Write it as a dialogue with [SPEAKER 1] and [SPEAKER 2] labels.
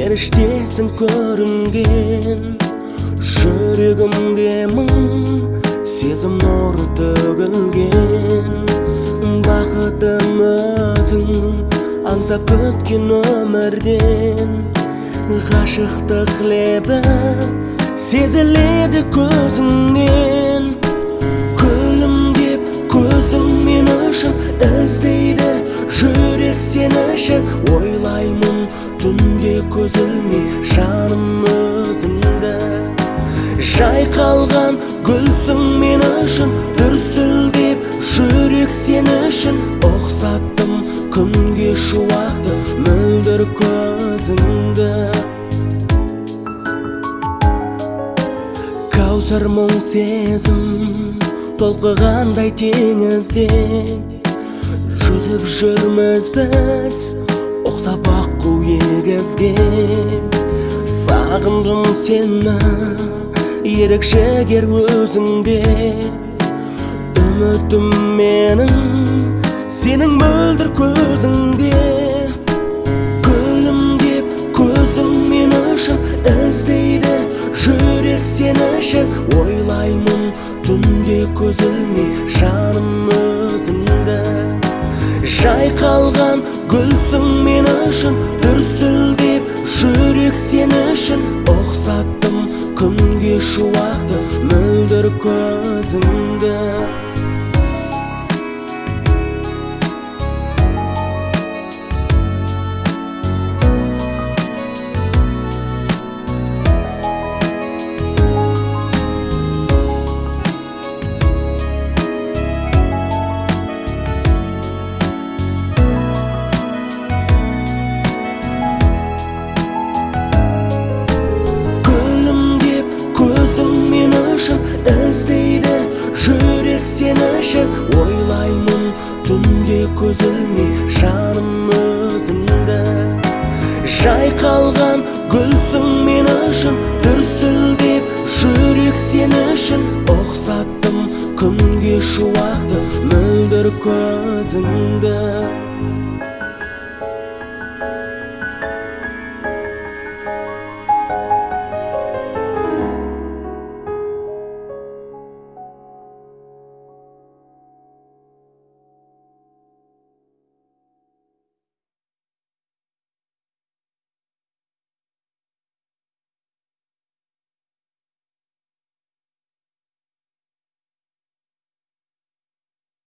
[SPEAKER 1] періштесің көрінген, жүрегімде мың сезім нұры төгілген. Бақытым өзің аңсап күткен өмірден, ғашықтық лебі сезіледі көзіңнен. Күлімдеп көзің мен үшін іздейді жүрек сені үшін. Ойлаймын түнде көз ілмей жаным өзіңді. Жайқалған гүлсің мен үшін, дүрсілдеп жүрек сені үшін. Ұқсаттым күнге шуақты мөлдір көзіңді. Каусар мұң сезім толқығандай теңізде, жүзіп жүрміз біз ұқсап аққу егізге. Сағындым сені ерекшегер өзіңде, үмітім менің сенің мөлдір көзіңде. Күлімдеп көзің мен үшін іздейді жүрек сені үшін. Ойлаймын түнде көз ілмей жаным өзіңді. Жайқалған гүлсің мен үшін, дүрсілдеп жүрек сені үшін. Ұқсаттым күнге шуақты мөлдір көзіңді. Көзің мен үшін іздейді жүрек сені үшін. Ойлаймын түнде көз ілмей жаным өзіңді. Жайқалған гүлсің мен үшін, дүрсілдеп жүрек сені үшін. Ұқсаттым күнге шуақты мөлдір көзіңді.